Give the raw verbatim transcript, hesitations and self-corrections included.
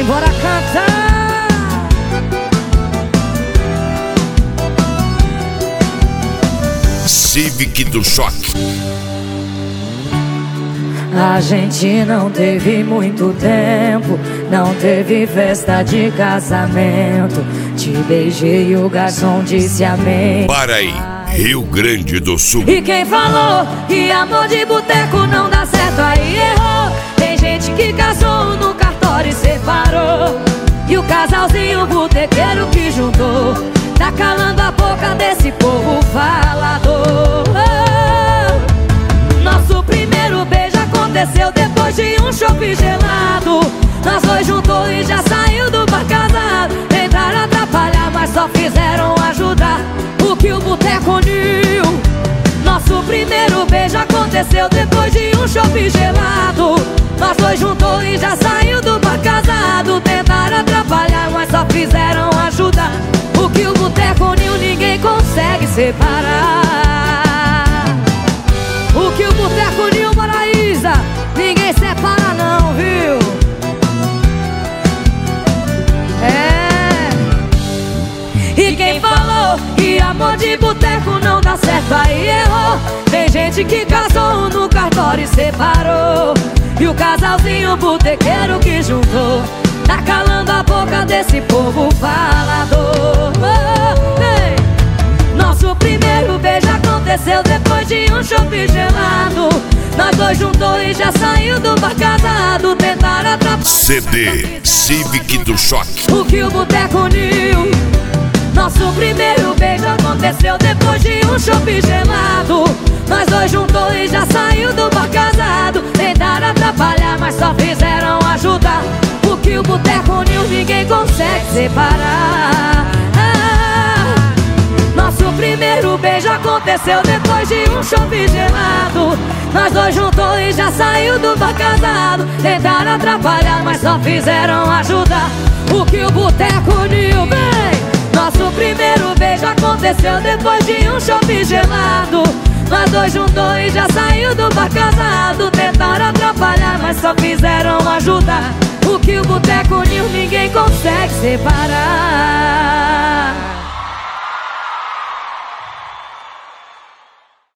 Bora cantar. Civic do Choque. A gente não teve muito tempo, não teve festa de casamento. Te beijei e o garçom disse amém. Para aí, Rio Grande do Sul. E quem falou que amor de boteco não dá certo, aí errou. Tem gente que casou no cartório e separou, e o casalzinho botequeiro que juntou tá calando a boca desse povo falador. Nosso primeiro beijo aconteceu depois de um chopp gelado. Nós dois juntou e já saiu do bar casado. Tentaram atrapalhar, mas só fizeram ajudar o que o boteco uniu. Nosso primeiro beijo aconteceu depois de um chopp gelado. Nós dois juntou e já saiu do bar casado. Tentaram atrapalhar, mas só fizeram ajudar o que o boteco uniu. Ninguém consegue separar o que o boteco uniu, Paraísa. Ninguém separa não, viu? É. E quem falou que amor de boteco não dá certo, aí errou. Tem gente que casou no cartório e separou, e o casalzinho botequeiro que juntou tá calando a boca desse povo falador. Oh, hey. Nosso primeiro beijo aconteceu depois de um chopp gelado. Nós dois juntou e já saiu do bar casado. Tentaram atrapalhar. C D Civic do Choque. O que o boteco uniu. Nosso primeiro beijo aconteceu depois de um chopp gelado. Nós dois juntou e já saiu do bar casado. Tentaram atrapalhar, mas só fizeram ajudar o que o boteco uniu. Ninguém consegue separar. Nosso primeiro beijo aconteceu depois de um chopp gelado. Nós dois juntou e já saiu do bar casado. Tentaram atrapalhar, mas só fizeram ajudar o que o boteco uniu. Vem! Nosso primeiro beijo aconteceu depois de um chopp gelado. Nós dois juntou e já saiu do bar casado. Tentaram atrapalhar, mas só fizeram ajudar o que o boteco uniu. Ninguém consegue separar.